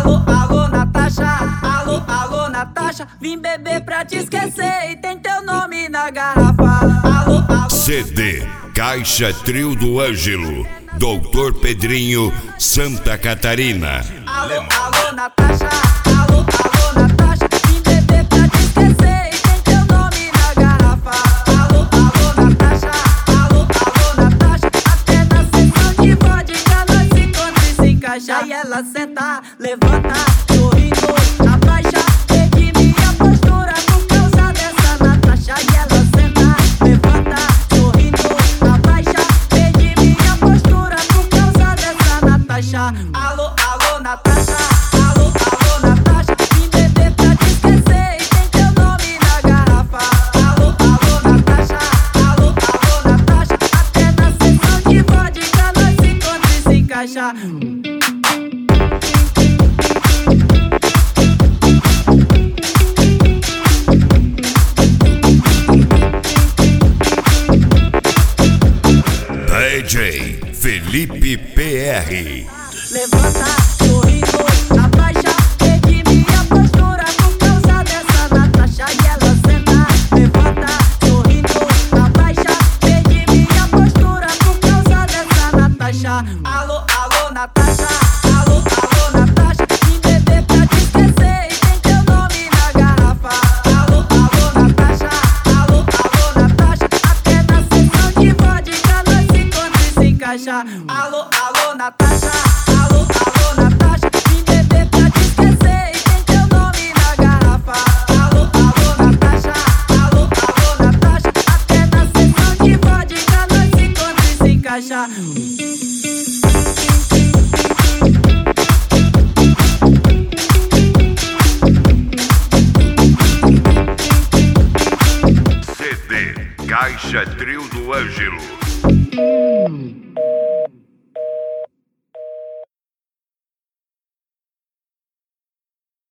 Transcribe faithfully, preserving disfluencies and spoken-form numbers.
Alô, alô, Natasha, alô, alô, Natasha, vim beber pra te esquecer e tem teu nome na garrafa. Alô, alô. C D Caixa Trio do Ângelo, doutor Pedrinho, Santa Catarina. Alô, alô, Natasha, alô, alô, Natasha, vim beber pra te esquecer e tem teu nome na garrafa. Alô, alô, Natasha, alô, alô, Natasha, até na sessão de vodka nós se encontra e se encaixa. E ela senta, levanta, sorrindo, abaixa, perdi minha postura por causa dessa Natasha. E ela senta, levanta, sorrindo, abaixa, perdi minha postura por causa dessa Natasha. Alô, alô, Natasha, alô, alô, Natasha, vim beber pra te esquecer e tem teu nome na garrafa. Alô, alô, Natasha, alô, alô, Natasha, até na sessão de vodka nós se encontra e se encaixa. D J Felipe P R. Levanta, sorrindo, abaixa, perdi minha postura por causa dessa Natasha. E ela senta, levanta, sorrindo, abaixa, perdi minha postura por causa dessa Natasha. Alô, alô, Natasha, alô, alô, Natasha, vim beber pra te esquecer e tem teu nome na garrafa. Alô, alô, Natasha, alô, alô, Natasha, até na sessão de vodka nós se encontra e se encaixa. Alô, alô, Natasha, alô, alô, Natasha, vim beber pra te esquecer e tem teu nome na garrafa. Alô, alô, Natasha, alô, alô, Natasha, até na sessão de vodka nós se encontra e se encaixa. C D Caixa Trio do Ângelo.